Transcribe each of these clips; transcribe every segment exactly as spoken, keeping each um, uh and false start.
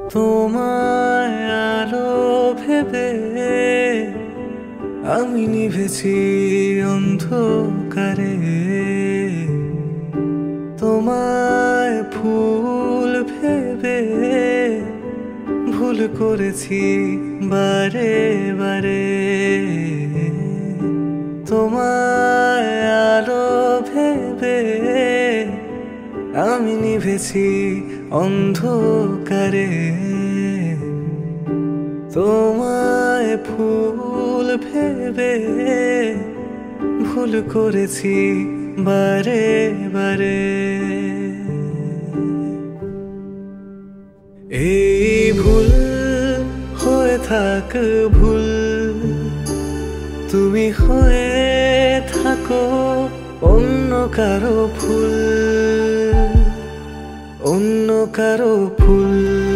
তোমায় আলো ভেবে আমি নিভেছি অন্ধকারে, তোমায় ফুল ভেবে ভুল করেছি বারে বারে। তোমায় আলো ভেবে আমি নিভেছি অন্ধকারে, তোমায় ফুল ভেবে ভুল করেছি বারে বারে। এই ভুল হয়ে থাক ভুল, তুমি হয়ে থাকো অন্য কারো ফুল, অন্য কারো ফুল।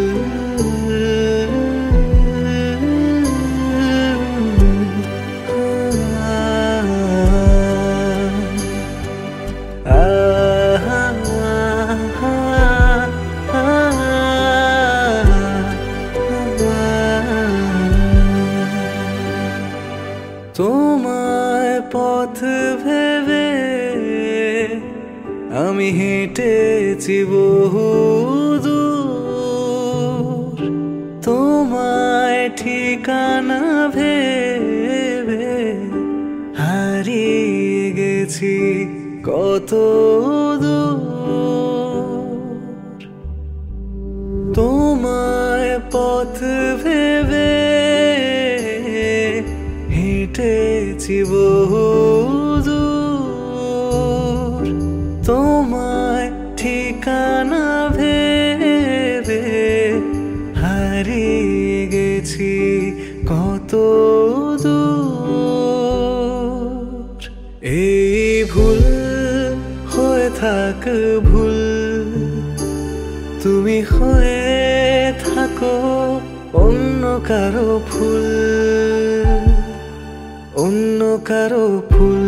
তোমায় পথ ভেবে আমি হেঁটেছি বহু দূর, তোমায় ঠিকানা ভেবে হারিয়ে গেছি কত দূর। তোমায় পথ ভেবে হেঁটেছি বহু দূর, তোমায় ঠিকানা ভেবে হারিয়ে গেছি কত দূর। এই ভুল হয়ে থাক ভুল, তুমি হয়ে থাকো অন্য কারো ফুল, অন্য কারো ফুল।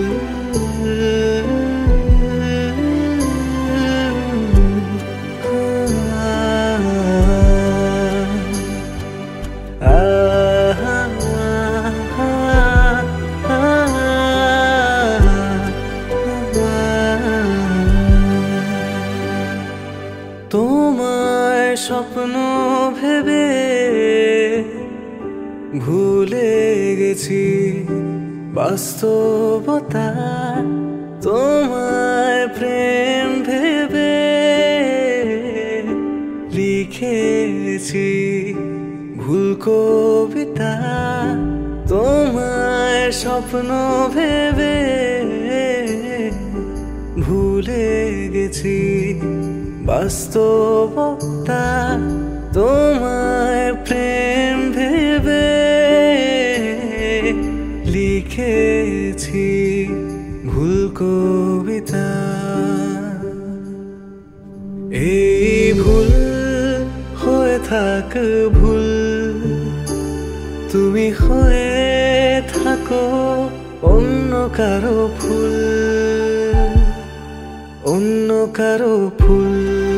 তোমায় স্বপ্ন ভেবে ভুলে গেছি বাস্তবতা, তোমায় প্রেম ভেবে লিখেছি ভুল কবিতা। তোমায় স্বপ্ন ভেবে ভুলে গেছি বাস্তবতা, তোমায় প্রেম ভেবে লিখেছি ভুল কবিতা। এই ভুল হয়ে থাক ভুল, তুমি হয়ে থাকো অন্য কারো ফুল, অন্য কারো ফুল।